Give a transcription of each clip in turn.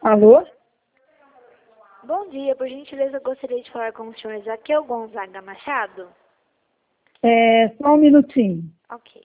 Alô? Bom dia, por gentileza, eu gostaria de falar com o senhor Zaqueu Gonzaga Machado. Só um minutinho. Ok.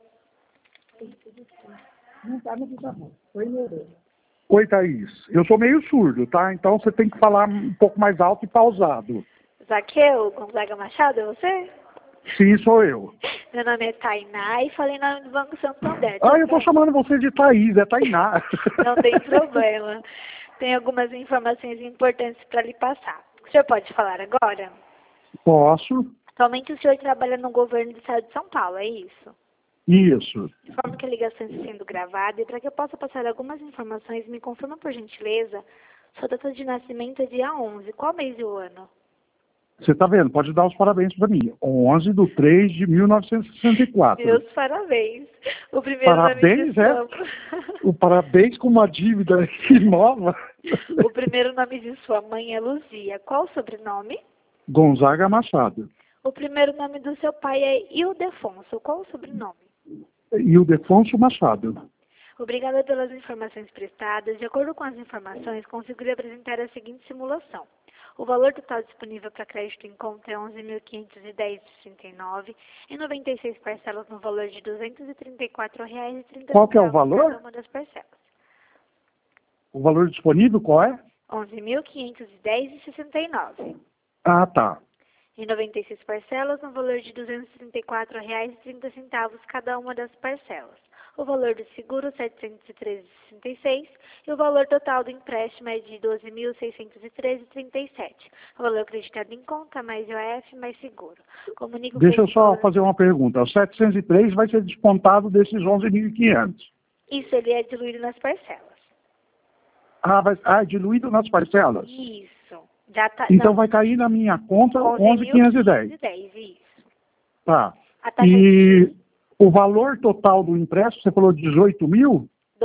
Não tá no microfone. Foi meu orelha. Oi, Thaís. Eu sou meio surdo, tá? Então você tem que falar um pouco mais alto e pausado. Zaqueu Gonzaga Machado, é você? Sim, sou eu. Meu nome é Tainá e falei em nome do Banco Santander. Ah, tudo eu tô bem? chamando você de Thaís, é Tainá. Não tem problema. Tem algumas informações importantes para lhe passar. O senhor pode falar agora? Posso? Atualmente o senhor trabalha no governo do estado de São Paulo, é isso? Isso. Informo que a ligação está sendo gravada e para que eu possa passar algumas informações, me confirma por gentileza, sua data de nascimento é dia 11. Qual mês e o ano? Você tá vendo? Pode dar os parabéns para mim. 11/3/1964. Meus parabéns. O primeiro Parabéns, nome de é? O parabéns com uma dívida aqui nova. O primeiro nome de sua mãe é Luzia. Qual o sobrenome? Gonzaga Machado. O primeiro nome do seu pai é Ildefonso. Qual o sobrenome? Ildefonso Machado. Obrigada pelas informações prestadas. De acordo com as informações, consigo lhe apresentar a seguinte simulação. O valor total disponível para crédito em conta é R$ 11.510,69 em 96 parcelas no valor de R$ 234,30 Qual que é o valor? cada uma das parcelas. O valor disponível qual é? R$ 11.510,69. Ah, tá. Em 96 parcelas, no valor de R$ 234,30 cada uma das parcelas. O valor do seguro, R$ 713,66, e o valor total do empréstimo é de R$ 12.613,37. O valor acreditado em conta, mais IOF, mais seguro. Comunico Deixa que eu só fazer uma pergunta. O 703 vai ser descontado desses 11.500. isso ele é diluído nas parcelas. É diluído nas parcelas? Isso. Já tá, Então não, vai cair na minha conta 11.510. 11.510, isso. Tá. A taxa E o valor total do empréstimo, você falou 18 mil?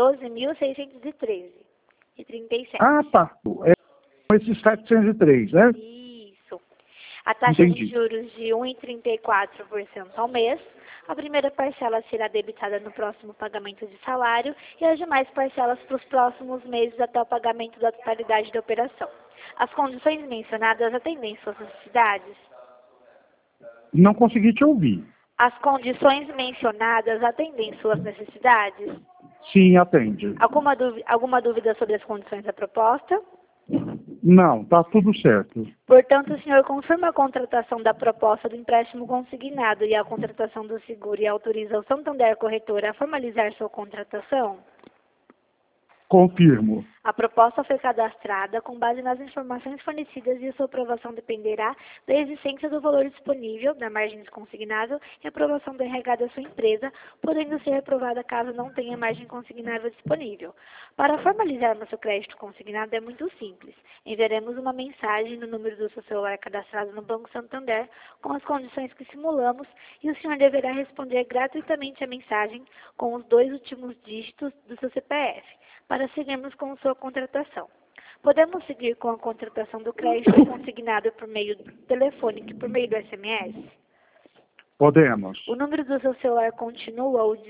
12.613,37. Ah, tá. É esses 703, né? Isso. A taxa Entendi. de juros de 1,34% ao mês. A primeira parcela será debitada no próximo pagamento de salário e as demais parcelas para os próximos meses até o pagamento da totalidade da operação. As condições mencionadas atendem suas necessidades? Não consegui te ouvir. As condições mencionadas atendem suas necessidades? Sim, atende. Alguma dúvida sobre as condições da proposta? Não, tá tudo certo. Portanto, o senhor confirma a contratação da proposta do empréstimo consignado e a contratação do seguro e autoriza o Santander Corretora a formalizar sua contratação? Confirmo. A proposta foi cadastrada com base nas informações fornecidas e sua aprovação dependerá da existência do valor disponível, da margem desconsignável e aprovação do RH da sua empresa, podendo ser reprovada caso não tenha margem consignável disponível. Para formalizarmos seu crédito consignado é muito simples. Enviaremos uma mensagem no número do seu celular cadastrado no Banco Santander com as condições que simulamos e o senhor deverá responder gratuitamente a mensagem com os 2 últimos dígitos do seu CPF, para seguirmos com sua contratação. Podemos seguir com a contratação do crédito consignado por meio telefônico e por meio do SMS? Podemos. O número do seu celular continua o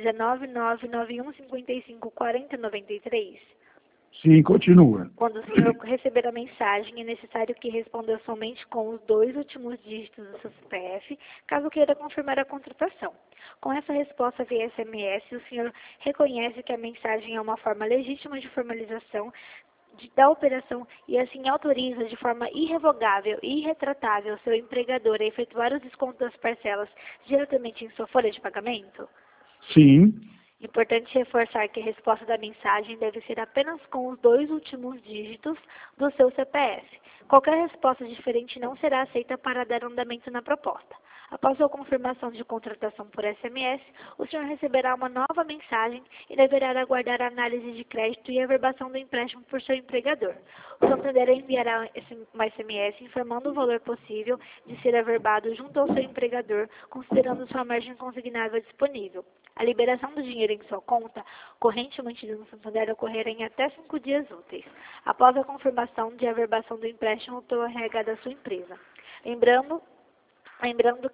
19991554093? Sim, continua. Quando o senhor receber a mensagem, é necessário que responda somente com os 2 últimos dígitos do seu CPF, caso queira confirmar a contratação. Com essa resposta via SMS, o senhor reconhece que a mensagem é uma forma legítima de formalização da operação e assim autoriza de forma irrevogável e irretratável seu empregador a efetuar os descontos das parcelas diretamente em sua folha de pagamento? Sim. Importante reforçar que a resposta da mensagem deve ser apenas com os 2 últimos dígitos do seu CPF. Qualquer resposta diferente não será aceita para dar andamento na proposta. Após a confirmação de contratação por SMS, o senhor receberá uma nova mensagem e deverá aguardar a análise de crédito e a averbação do empréstimo por seu empregador. O Santander enviará uma SMS informando o valor possível de ser averbado junto ao seu empregador, considerando sua margem consignável disponível. A liberação do dinheiro em sua conta corrente mantida no Santander ocorrerá em até 5 dias úteis, após a confirmação de averbação do empréstimo pelo RH da sua empresa. Lembrando que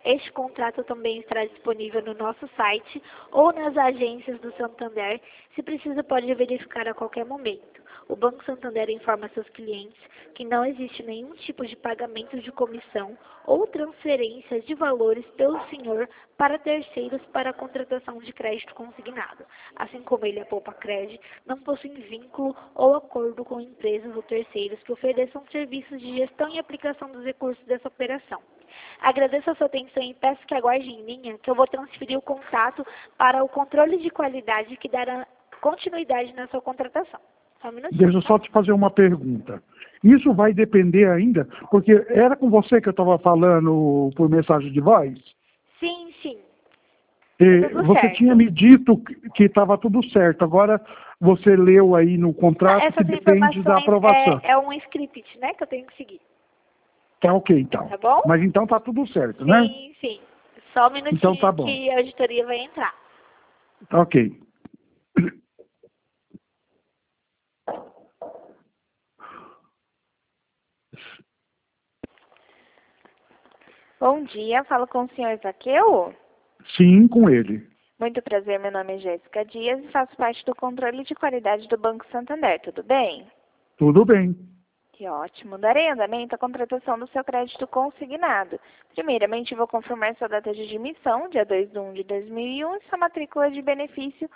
Este contrato também estará disponível no nosso site ou nas agências do Santander. Se precisa, pode verificar a qualquer momento. O Banco Santander informa seus clientes que não existe nenhum tipo de pagamento de comissão ou transferência de valores pelo senhor para terceiros para a contratação de crédito consignado. Assim como ele, a Poupa-Cred, não possui vínculo ou acordo com empresas ou terceiros que ofereçam serviços de gestão e aplicação dos recursos dessa operação. Agradeço a sua atenção e peço que aguarde em linha que eu vou transferir o contato para o controle de qualidade que dará continuidade na sua contratação. Só um minutinho. Deixa eu só te fazer uma pergunta. Isso vai depender ainda, porque era com você que eu estava falando por mensagem de voz? Sim, sim. Tudo Você certo. tinha me dito que estava tudo certo. Agora você leu aí no contrato que Essas depende da aprovação. é um script, né, que eu tenho que seguir. Tá ok, então. Tá bom? Mas então tá tudo certo, né? Sim, sim. Só um minutinho Então tá bom. que a auditoria vai entrar. Tá ok. Bom dia, falo com o senhor Zaqueu. Sim, com ele. Muito prazer, meu nome é Jéssica Dias e faço parte do controle de qualidade do Banco Santander, tudo bem? Tudo bem. Que ótimo. Darei andamento à contratação do seu crédito consignado. Primeiramente, vou confirmar sua data de admissão, dia 2/1/2001, e sua matrícula de benefício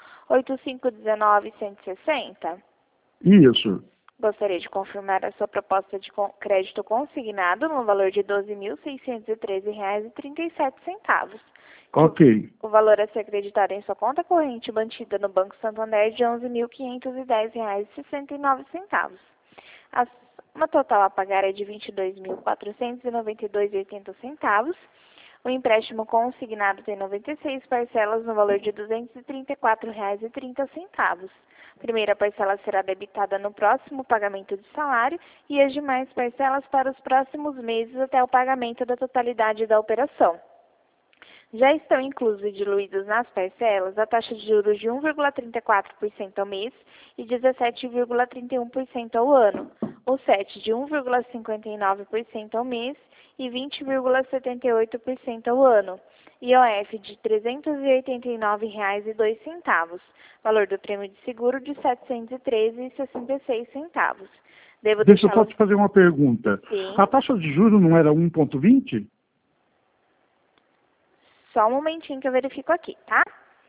8519-160. Isso. Gostaria de confirmar a sua proposta de crédito consignado no valor de R$ 12.613,37. Ok. O valor a ser acreditado em sua conta corrente mantida no Banco Santander é de R$ 11.510,69. A soma total a pagar é de R$ 22.492,80. O empréstimo consignado tem 96 parcelas no valor de R$ 234,30. A primeira parcela será debitada no próximo pagamento de salário e as demais parcelas para os próximos meses até o pagamento da totalidade da operação. Já estão inclusos e diluídos nas parcelas a taxa de juros de 1,34% ao mês e 17,31% ao ano, o CET de 1,59% ao mês e 20,78% ao ano, IOF de R$ 389,02, valor do prêmio de seguro de R$ 713,66. Deixa eu só te fazer uma pergunta. Sim. A taxa de juros não era 1,20? Só um momentinho que eu verifico aqui, tá?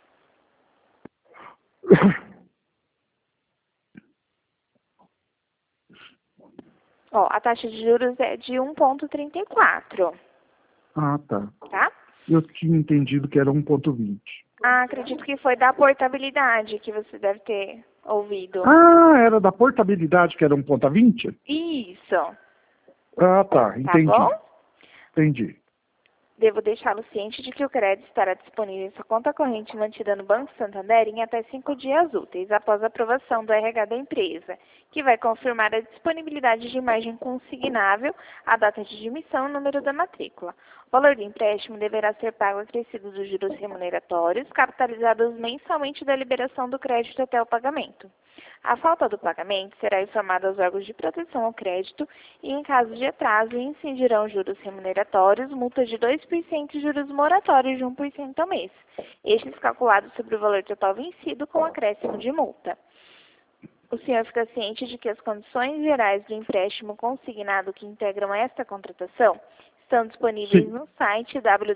Ó, a taxa de juros é de 1,34, Ah, tá. tá? Eu tinha entendido que era 1,20. Ah, acredito que foi da portabilidade que você deve ter ouvido. Ah, era da portabilidade que era 1,20? Isso, Ah, tá. tá Entendi. bom? Entendi. Devo deixá-lo ciente de que o crédito estará disponível em sua conta corrente mantida no Banco Santander em até 5 dias úteis após a aprovação do RH da empresa, que vai confirmar a disponibilidade de imagem consignável, a data de admissão e o número da matrícula. O valor do empréstimo deverá ser pago acrescido dos juros remuneratórios, capitalizados mensalmente da liberação do crédito até o pagamento. A falta do pagamento será informada aos órgãos de proteção ao crédito e, em caso de atraso, incidirão juros remuneratórios, multa de 2% e juros moratórios de 1% ao mês, estes calculados sobre o valor total vencido com acréscimo de multa. O senhor fica ciente de que as condições gerais do empréstimo consignado que integram esta contratação estão disponíveis no site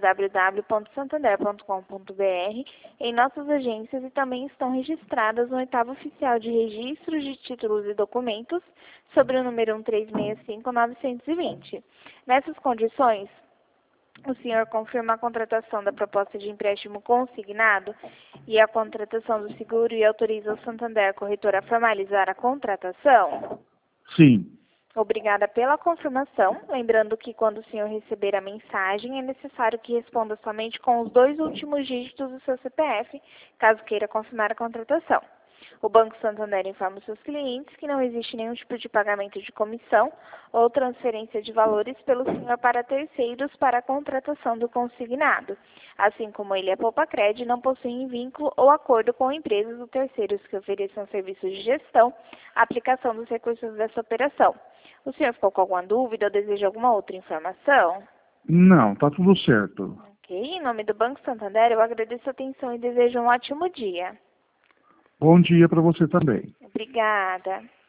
www.santander.com.br, em nossas agências e também estão registradas no 8º Oficial de Registros de Títulos e Documentos, sobre o número 1365920. Nessas condições, o senhor confirma a contratação da proposta de empréstimo consignado e a contratação do seguro e autoriza o Santander Corretora a formalizar a contratação? Sim. Obrigada pela confirmação. Lembrando que quando o senhor receber a mensagem, é necessário que responda somente com os 2 últimos dígitos do seu CPF, caso queira confirmar a contratação. O Banco Santander informa os seus clientes que não existe nenhum tipo de pagamento de comissão ou transferência de valores pelo senhor para terceiros para a contratação do consignado. Assim como ele e a Poupa-Cred não possuem vínculo ou acordo com empresas ou terceiros que ofereçam serviços de gestão, aplicação dos recursos dessa operação. O senhor ficou com alguma dúvida ou deseja alguma outra informação? Não, tá tudo certo. Ok? Em nome do Banco Santander, eu agradeço a atenção e desejo um ótimo dia. Bom dia para você também. Obrigada.